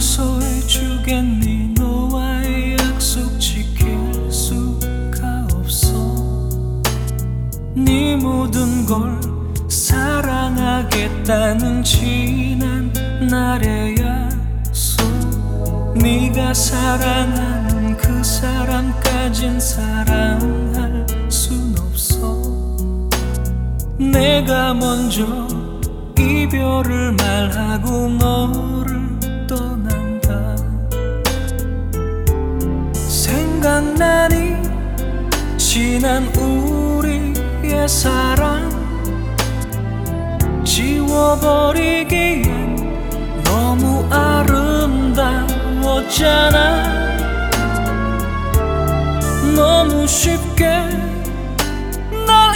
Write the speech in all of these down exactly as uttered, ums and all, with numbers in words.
용서해주겠니? 너와의 약속 지킬 수가 없어. 네 모든 걸 사랑하겠다는 지난 날의 약속. 네가 사랑하는 그 사람까진 사랑할 순 없어. 내가 먼저 이별을 말하고 너를 떠난다. 생각나니 지난 우리의 사랑. 지워버리기엔 너무 아름다웠잖아. 너무 쉽게 날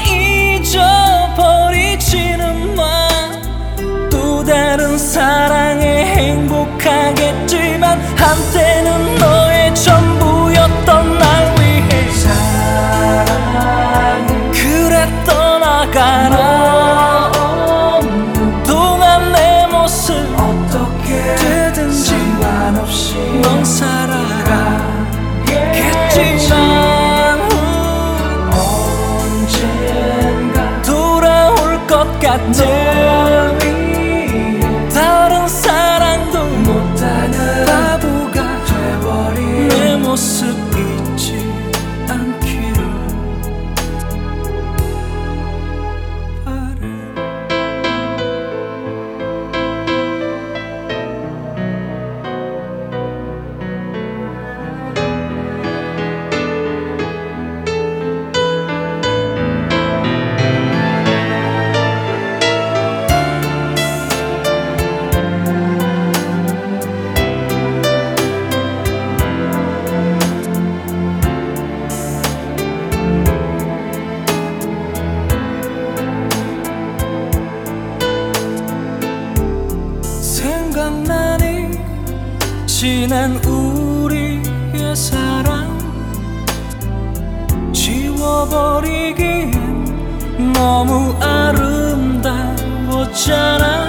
잊어버리지는 마. 또 다른 사랑에 행복하겠지만 한때는 너의 전부였던 날 위해 사랑해. 그래 떠나가라. 동안 내 모습 어떻게 되든지 상관없이 넌 살아가겠지만 언젠가 돌아올 것 같아. 다른 사랑도 못하는 바보가 돼버린 내 모습 잊지 않기를 바래. 생각나니 지난 우리의 사랑. 지워버리기엔 너무 아름다웠잖아.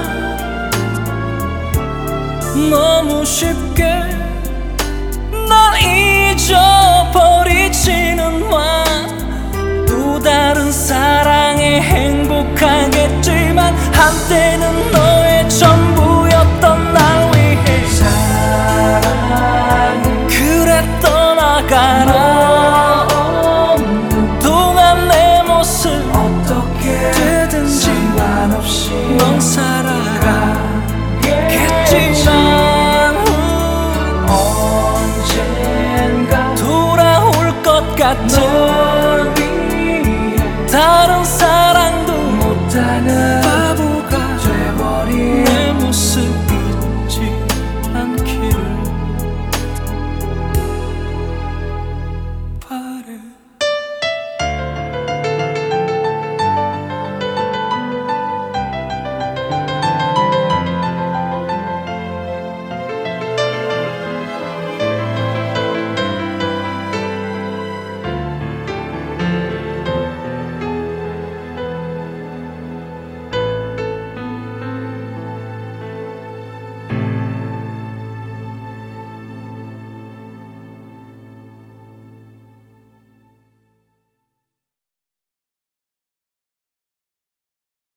너무 쉽게 날 잊어버리지는 마. 또 다른 사랑에 행복하겠지만 한때는 너의 전부였던 날 위해 사랑해. 그래 떠나가라. 동안 내 모습 어떻게 되든지 상관없이 넌 살아가겠지만 언젠가 돌아올 것 같아.